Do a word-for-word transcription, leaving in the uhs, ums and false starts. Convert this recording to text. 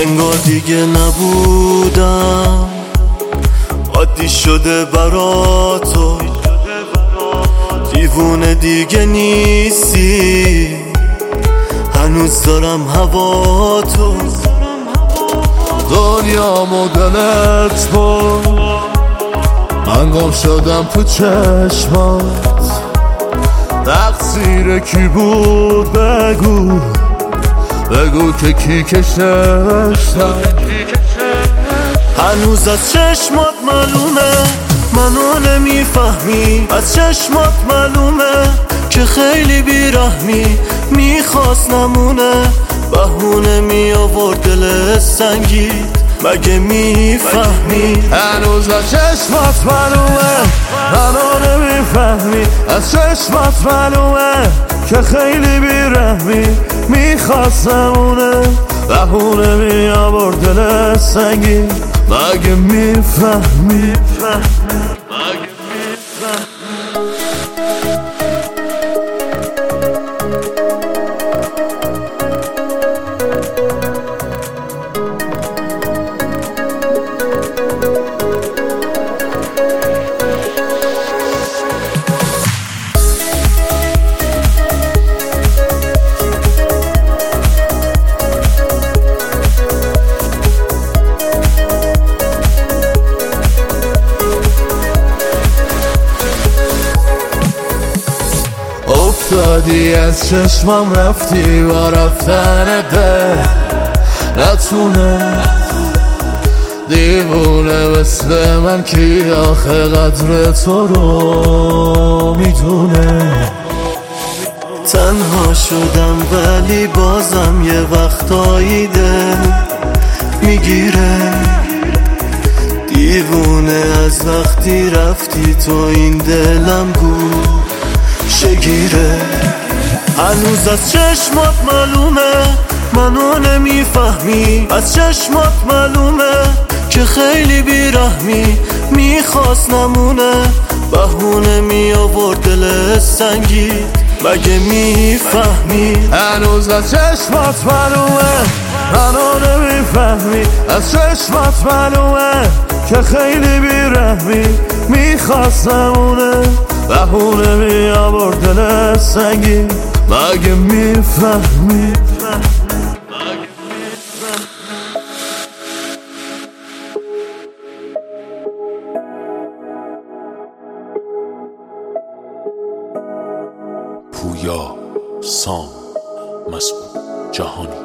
انگار دیگه نبودم، عادی شده برا تو، دیوونه دیگه نیستی، هنوز دارم هوا تو. دنیا مدلت بود، من گم شدم تو چشمات. تقصیر کی بود بگو، بگو که کی کششتم. هنوز از چشمات معلومه منو نمیفهمی، از چشمات معلومه که خیلی بیرحمی، میخواست نمونه بهونه می آورد دل سنگید، مگه میفهمی؟ هنوز از چشمات معلومه منو نمیفهمی، از چشمات معلومه که خیلی بیرحمی، میخواست نمونه بهونه می آورد دل سنگید، مگه میفهمی؟ مگه میفهمی؟ افتادی از چشمم رفتی با رفتن ده، نتونه دیوونه مثل من کی آخه قدر تو رو میدونه. تنها شدم ولی بازم یه وقتایی دل میگیره، دیوونه از وقتی رفتی تو این دلم گوشه گیره. هنوز از چشمات معلومه منو نمیفهمی، از چشمات معلومه که خیلی بیرحمی، میخواست نمونه بهونه می آورد دل سنگید، مگه میفهمی؟ هنوز از چشمات معلومه منو نمیفهمی، از چشمات معلومه که خیلی بیرحمی، میخواست نمونه بهونه می آورد دل سنگید، مگه میفهمی؟ پویا، سام، مسعود جهانی.